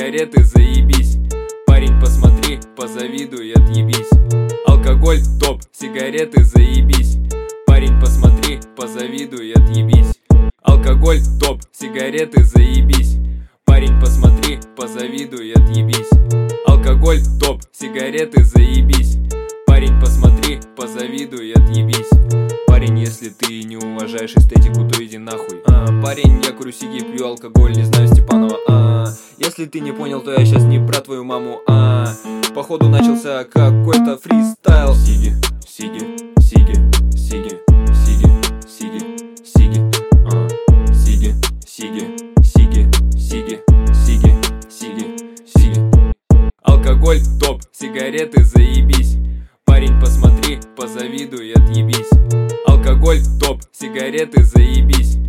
сигареты заебись. Парень, посмотри, позавидуй, отъебись. Алкоголь топ, сигареты заебись. Парень, посмотри, позавидуй, отъебись. Алкоголь топ, сигареты заебись. Парень, посмотри, позавидуй, отъебись. Алкоголь топ, сигареты заебись. Парень, посмотри, позавидуй, отъебись. Парень, если ты не уважаешь эстетику, то иди нахуй. Парень, я курю сиги, пью алкоголь, не знаю Степанова. Если ты не понял, то я сейчас не про твою маму. Походу начался какой-то фристайл. Сиги, сиги, сиги, сиги, сиги, сиги, сиги, сиги, сиги, сиги, сиги, сиги, сиги, сиги. Алкоголь топ, сигареты заебись. Парень, посмотри, позавидуй, отъебись. Алкоголь топ, сигареты заебись.